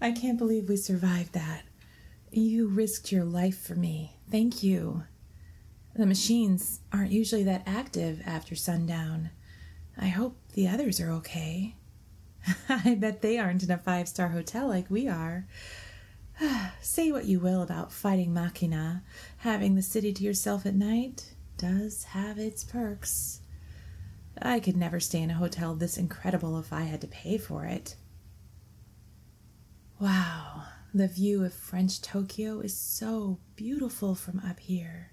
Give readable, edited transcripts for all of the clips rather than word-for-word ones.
I can't believe we survived that. You risked your life for me. Thank you. The machines aren't usually that active after sundown. I hope the others are okay. I bet they aren't in a 5-star hotel like we are. Say what you will about fighting Machina, having the city to yourself at night does have its perks. I could never stay in a hotel this incredible if I had to pay for it. Wow, the view of French Tokyo is so beautiful from up here.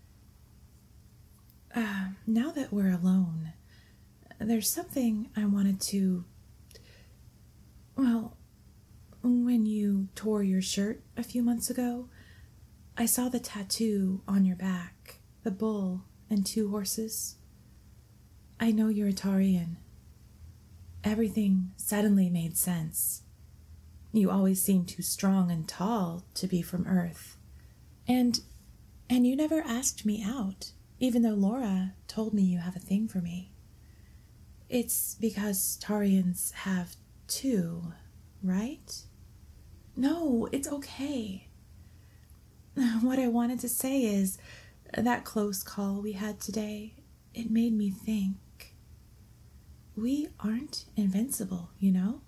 Now that we're alone, there's something I wanted to... Well, when you tore your shirt a few months ago, I saw the tattoo on your back, the bull and 2 horses. I know you're a Taurean. Everything suddenly made sense. You always seemed too strong and tall to be from Earth. And you never asked me out, even though Laura told me you have a thing for me. It's because Taurians have 2, right? No, it's okay. What I wanted to say is that close call we had today, it made me think. We aren't invincible, you know?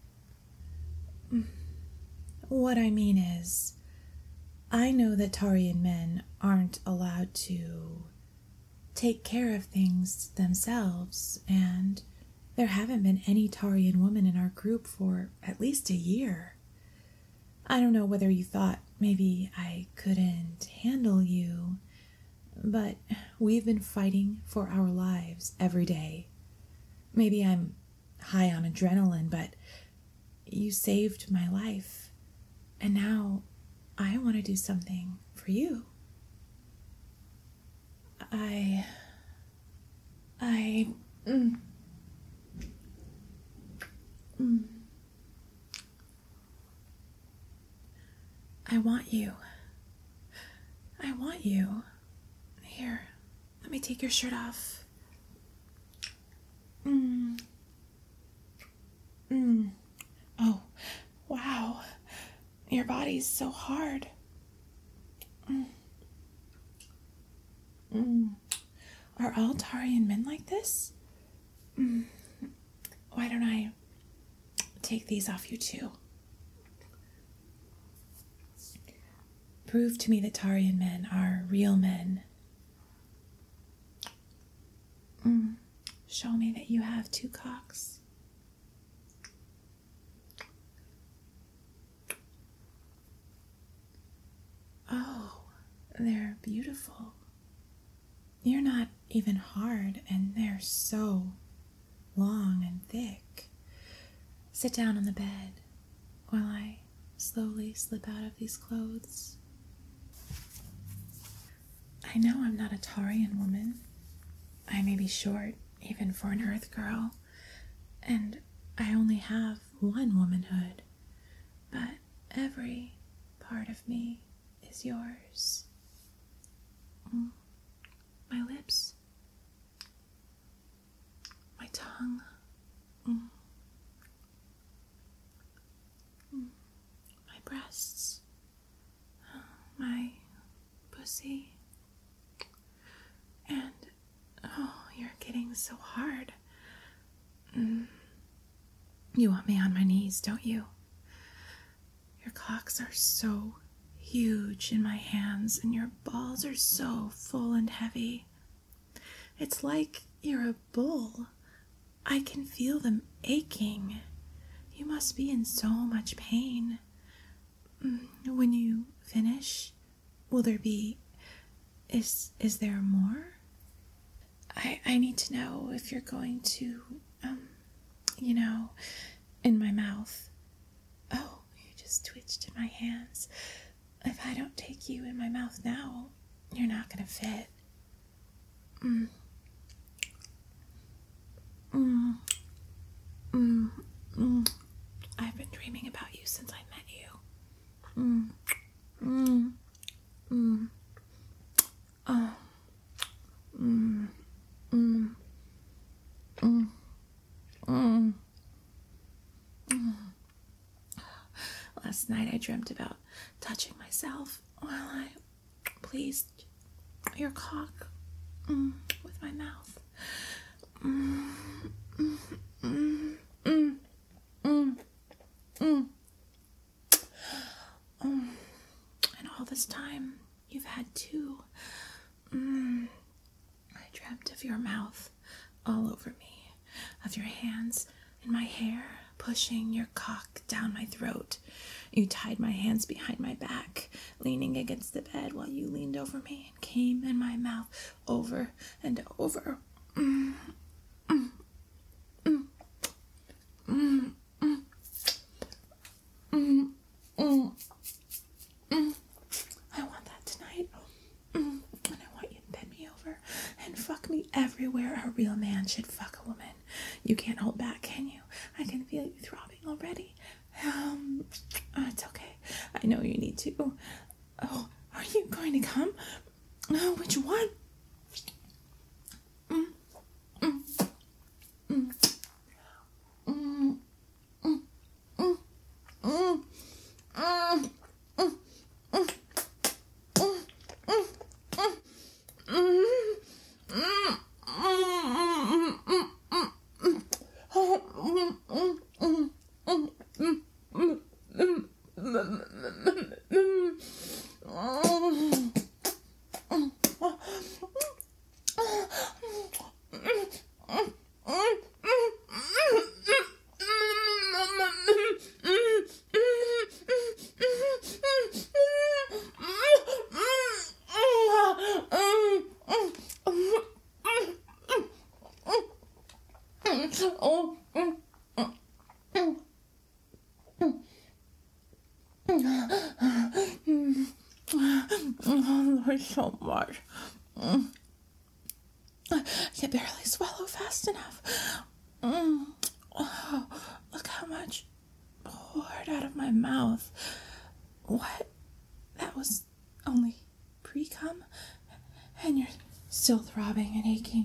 What I mean is, I know that Taurian men aren't allowed to take care of things themselves, and there haven't been any Taurian women in our group for at least a year. I don't know whether you thought maybe I couldn't handle you, but we've been fighting for our lives every day. Maybe I'm high on adrenaline, but you saved my life, and now I want to do something for you. I want you. I want you. Here, let me take your shirt off. Oh, wow. Your body's so hard. Are all Taurian men like this? Why don't I take these off you too? Prove to me that Taurian men are real men. Show me that you have 2 cocks. Oh, they're beautiful. You're not even hard, and they're so long and thick. Sit down on the bed while I slowly slip out of these clothes. I know I'm not a Taurian woman. I may be short, even for an Earth girl, and I only have one womanhood, but every part of me is yours. My lips, my tongue, my breasts, my pussy, and you're getting so hard. You want me on my knees, don't you? Your cocks are so huge in my hands, and your balls are so full and heavy. It's like you're a bull. I can feel them aching. You must be in so much pain. When you finish, will there be... Is there more? I need to know if you're going to, in my mouth. Oh, you just twitched in my hands. If I don't take you in my mouth now, you're not going to fit. I've been dreaming about you since I met you. Last night I dreamt about touching myself while I pleased your cock with my mouth. And all this time, you've had two. I dreamt of your mouth all over me, of your hands in my hair, pushing your cock down my throat. You tied my hands behind my back, leaning against the bed while you leaned over me and came in my mouth over and over. I want that tonight. And I want you to bend me over and fuck me everywhere a real man should fuck a woman. You can't hold back, can you? I can feel you throbbing already. It's okay. I know you need to. Oh, are you going to come? Oh, which one? Lord, so much. I can barely swallow fast enough. Oh, look how much poured out of my mouth. What? That was only pre-cum? And you're still throbbing and aching.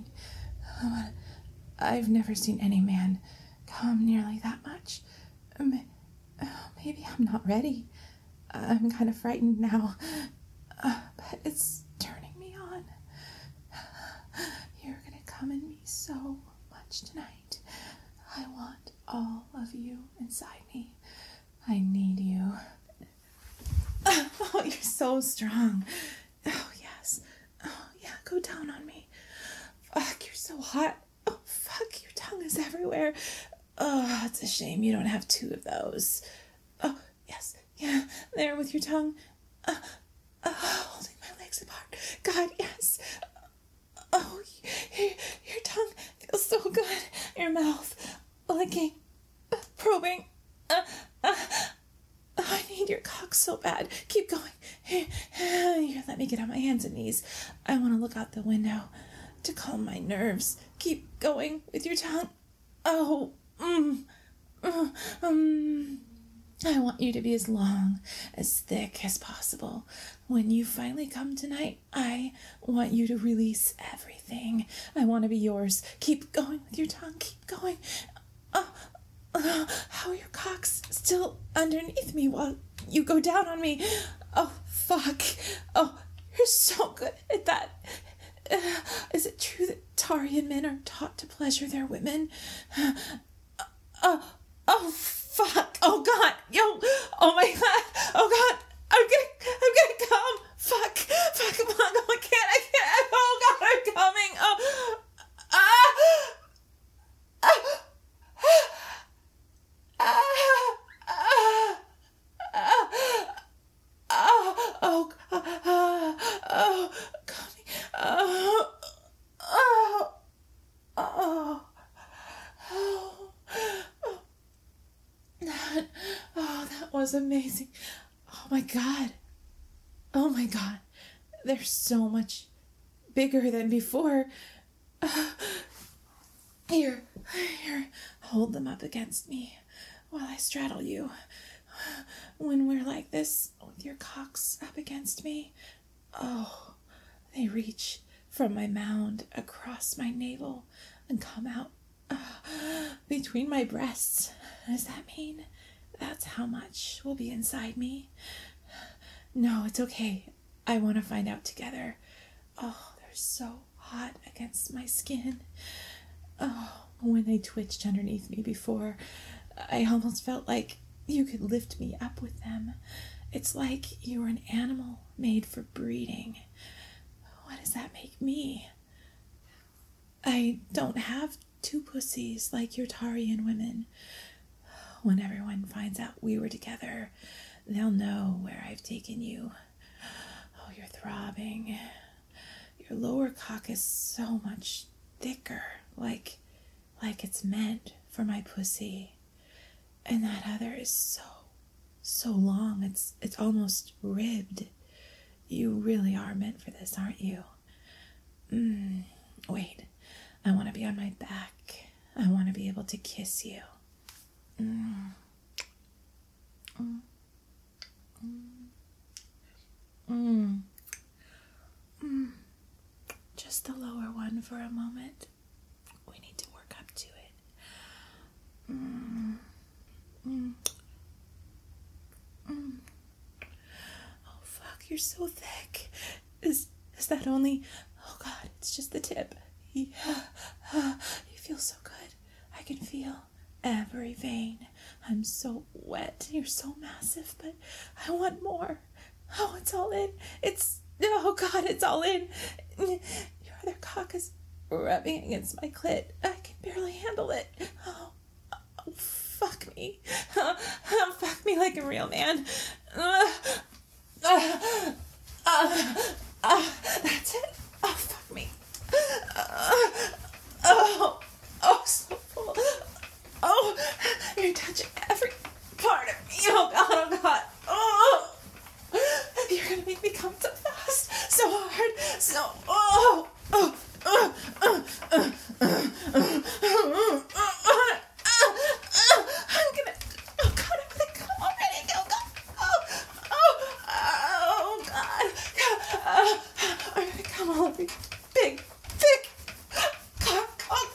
I've never seen any man come nearly that much. Maybe I'm not ready. I'm kind of frightened now. But it's turning me on. You're gonna come in me so much tonight. I want all of you inside me. I need you. Oh, you're so strong. Oh, yes. Oh, yeah, go down on me. Fuck, you're so hot. Oh, fuck, your tongue is everywhere. Oh, it's a shame you don't have two of those. Oh, yes. Yeah, there with your tongue. Holding my legs apart. God, yes. Oh, your tongue feels so good. Your mouth licking, probing. I need your cock so bad. Keep going. Here, let me get on my hands and knees. I want to look out the window to calm my nerves. Keep going with your tongue. Oh, I want you to be as long, as thick as possible. When you finally come tonight, I want you to release everything. I want to be yours. Keep going with your tongue. Keep going. How are your cocks still underneath me while you go down on me? Oh, fuck. Oh, you're so good at that. Is it true that Tarian men are taught to pleasure their women? Oh, fuck. Oh, God. Yo. Oh, my God. Oh, God. I'm gonna come. Fuck. Come on. Oh, I can't. Oh, God, I'm coming. Oh. That was amazing. Oh my God. They're so much bigger than before. Here, hold them up against me while I straddle you. When we're like this, with your cocks up against me, oh, they reach from my mound across my navel and come out between my breasts. Does that mean That's how much will be inside me. No, it's okay. I want to find out together. Oh, they're so hot against my skin. Oh, when they twitched underneath me before, I almost felt like you could lift me up with them. It's like you were an animal made for breeding. What does that make me? I don't have two pussies like your Tarian women. When everyone finds out we were together, they'll know where I've taken you. Oh, you're throbbing. Your lower cock is so much thicker, like it's meant for my pussy. And that other is so long, it's almost ribbed. You really are meant for this, aren't you? Wait, I want to be on my back. I want to be able to kiss you. Just the lower one for a moment. We need to work up to it. Oh, fuck, you're so thick. Is that only... Oh, God, it's just the tip. You feel so good. I can feel every vein. I'm so wet. You're so massive, but I want more. Oh, it's all in. Oh, God, it's all in. Your other cock is rubbing against my clit. I can barely handle it. Oh, fuck me. Fuck me like a real man. That's it. Oh, fuck me. So full. Oh, you're touching every part of me. Oh, God, oh, God. Oh, you're gonna make me come so fast, so hard, so, I'm gonna come already. Go. Oh, God. I'm gonna come all over you. Big, thick cock.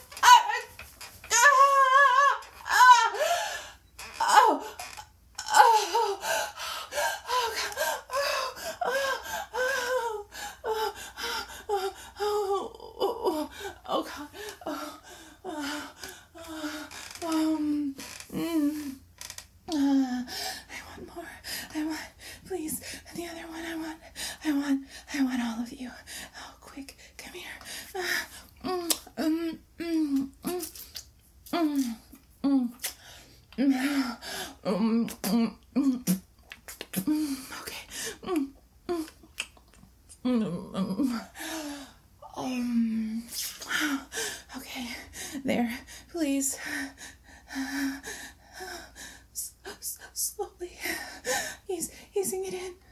Please, the other one, I want all of you. Oh, quick, come here. Okay. Okay, there, please. Slowly, easing it in.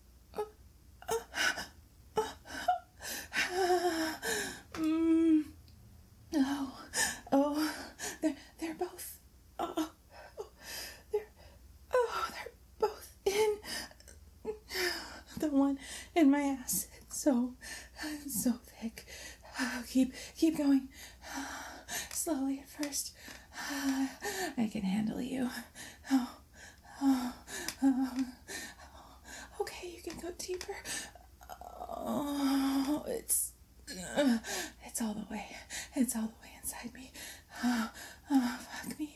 They're both. They're both in. The one in my ass. It's so thick. Keep going. Slowly at first. I can handle you. Okay, you can go deeper. Oh, it's all the way. It's all the way inside me. Fuck me.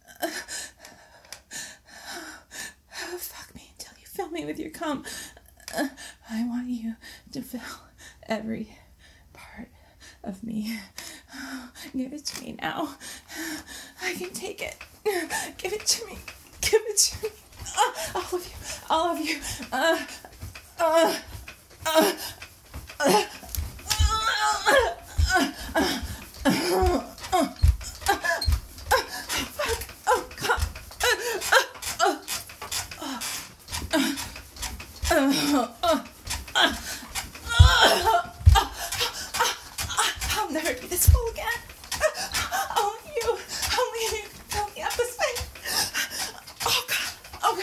Fuck me until you fill me with your cum. I want you to fill every part of me. Give it to me now. I can take it. Give it to me. Give it to me. All of you. I'll never be this full again. Only you can fill me up this way. Oh, God.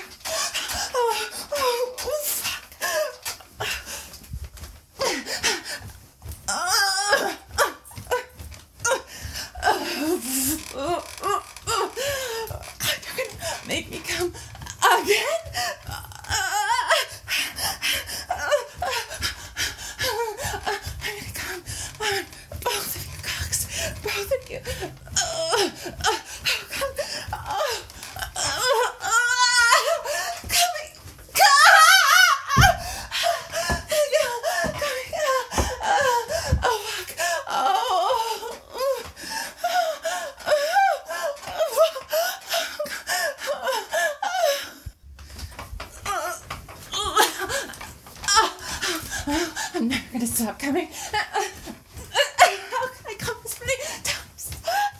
Oh, fuck. stop coming. How can I come this many times?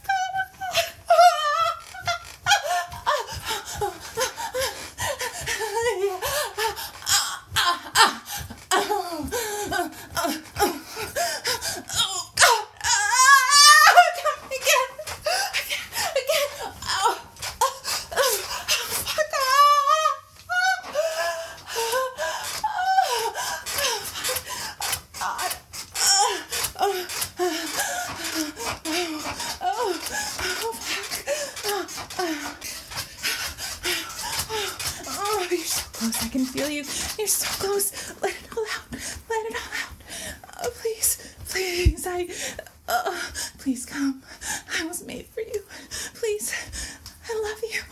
Oh, you're so close. I can feel you. You're so close. Let it all out. Let it all out. Oh, please. Please. Please come. I was made for you. Please. I love you.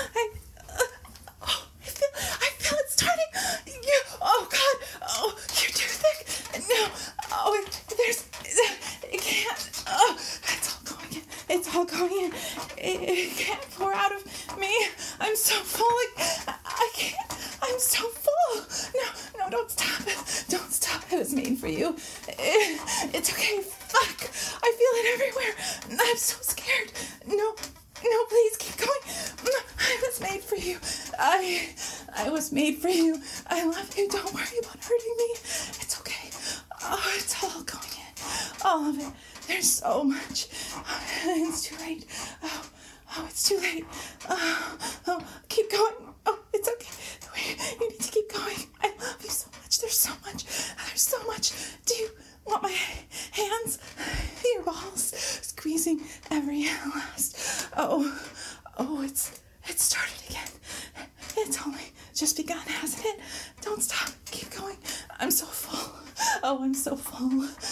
I feel it starting. Oh, God. Oh, you're too thick. No. Oh, it can't. Oh, it's all going in. It's all going in. It can't pour out of me. I'm so full. I can't. I'm so full. No, don't stop. Don't stop. I was made for you. It's okay. Fuck. I feel it everywhere. I'm so scared. No, please keep going. I was made for you. I was made for you. I love you. Don't worry about hurting me. It's okay. Oh, it's all going in. All of it. There's so much. It's too late. Oh, it's too late. Oh, keep going. Oh, it's okay. You need to keep going. I love you so much. There's so much. Do you want my hands? Your balls squeezing every last. Oh, it's started again. It's only just begun, hasn't it? Don't stop. Keep going. I'm so full. Oh, I'm so full.